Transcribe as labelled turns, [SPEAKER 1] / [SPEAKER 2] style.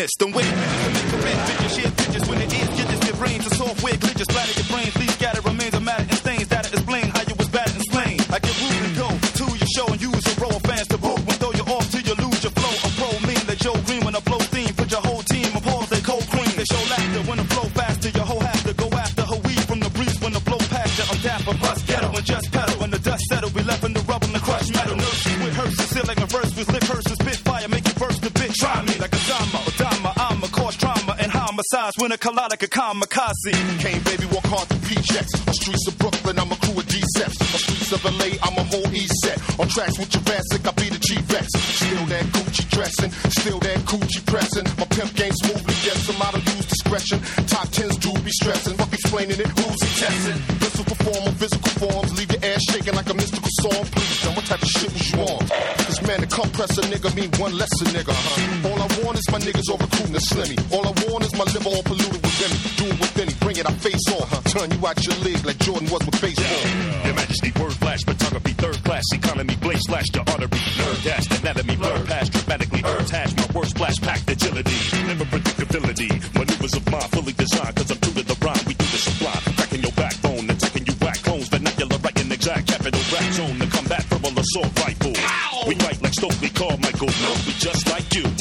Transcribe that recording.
[SPEAKER 1] this. Don't wait to make a rent. Bitches share pictures when it is. Get this, your brains a software glitches. Splatter your brains. These scatter remains of matter and stains that explain how you was bad and slain. I get rude and go to your show and use a row of fans to boo and throw you off till you lose your flow. A pro mean that Joe Green when I blow steam. Put your whole team on pause. They cold cream. They show laughter when the flow faster. Your whole have to go after her weed from the breeze when the flow past you. I'm dapper, bust ghetto and just pedal. When the dust settle, we left in the rubble and crush metal. Nurses with hearses, still like a verse with lip hearses. Spit fire, make you burst a bit. Try me like a dama, I'm a cause trauma and homicides. When a collide like a kamikaze.
[SPEAKER 2] Came baby, walk hard through PJs. On streets of Brooklyn, I'm a crew of D-Seps. On streets of LA, I'm a whole E-set. On tracks with Jurassic, I be the G-Rex. Still that Gucci dressing, still that Gucci pressing. My pimp game smoothly, yes, a lot of use discretion. Top 10s do be stressing, fuck explaining it, who's he testing? This will perform on physical forms, leave your ass shaking like a mystical song. Please, now what type of shit was you on? This man, to compress a nigga mean one less a nigga, All I want is my niggas all recruiting a slimmy. All I want is my liver all polluted with Remy. Do it with Benny, bring it, I face off. Turn you out your league like Jordan was with baseball.
[SPEAKER 3] Your Majesty, word flash, photography, third class, economy, blaze, slash the artery, nerd dash, anatomy, blur past, dramatically, earth hash, my words splash, packed agility, never predictability, maneuvers of mine, fully designed, cause I'm true to the rhyme, we do this sublime, cracking your backbone, attacking you whack clones, vernacular, writing exact, capital rap zone, the combat verbal assault rifle. We write like Stokely Carmichael, no, we just like you,